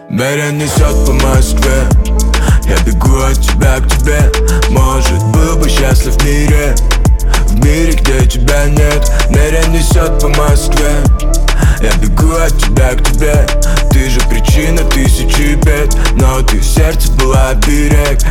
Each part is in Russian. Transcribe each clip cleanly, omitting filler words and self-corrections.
Меня несет по Москве, я бегу от тебя к тебе. Может, был бы счастлив в мире, где тебя нет. Меня несет по Москве, я бегу от тебя к тебе. Ты же причина тысячи бед, но ты в сердце была берег.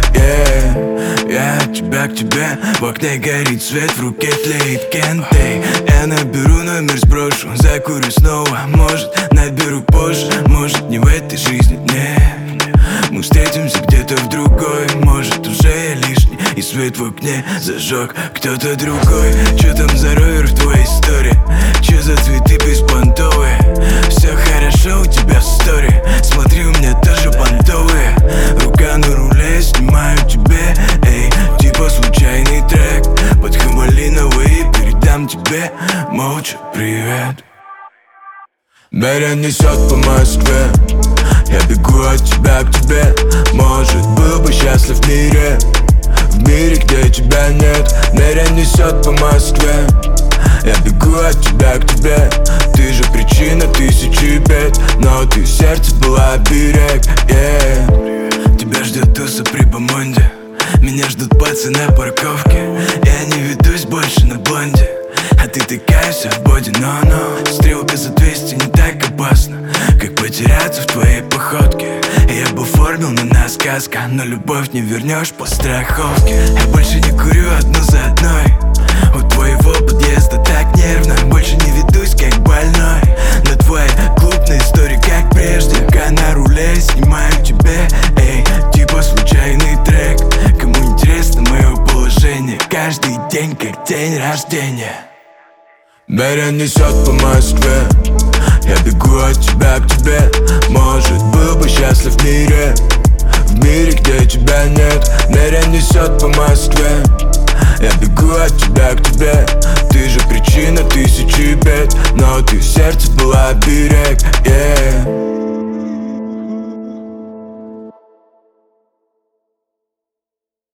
Я от тебя к тебе, в окне горит свет, в руке тлеет кентэй. Я наберу номер, сброшу, закурю снова. Может, наберу позже, может, не в этой жизни, нет. Мы встретимся где-то в другой, может, уже я лишний, и свет в окне зажег кто-то другой. Чё там за ровер в твоей истории? Чё за цветы беспонтовые? Все хорошо у тебя в стори, смотри, у меня тоже понтовые. Рука на руле, снимаю тебе, эй, типа случайный трек. Под хамалиновый передам тебе молча привет. Меня несет по Москве, я бегу от тебя к тебе. Может, был бы счастлив в мире, где тебя нет. Меня несет по Москве, я бегу от тебя к тебе. Ты же причина тысячи бед, но ты в сердце была берег. Тебя ждет туса при Бомонде, меня ждут пацы на парковке. Я не ведусь больше на блонде, а ты такая вся в боди, но стрелка за 200 не так опасна, как потеряться в твоей походке. Я бы оформил на нас сказка, но любовь не вернешь по страховке. Я больше не курю одну за одной, у твоего подъезда так нервно. Больше не ведусь как больной на твои клубные истории, как прежде. Рука на руле, снимаю тебе, эй, типа случайный трек. Кому интересно мое положение, каждый день как день рождения. Меня несет по Москве, я бегу от тебя к тебе. Может, был бы счастлив в мире, где тебя нет. Меня несет по Москве, я бегу от тебя к тебе. Ты же причина тысячи бед, но ты в сердце была берег.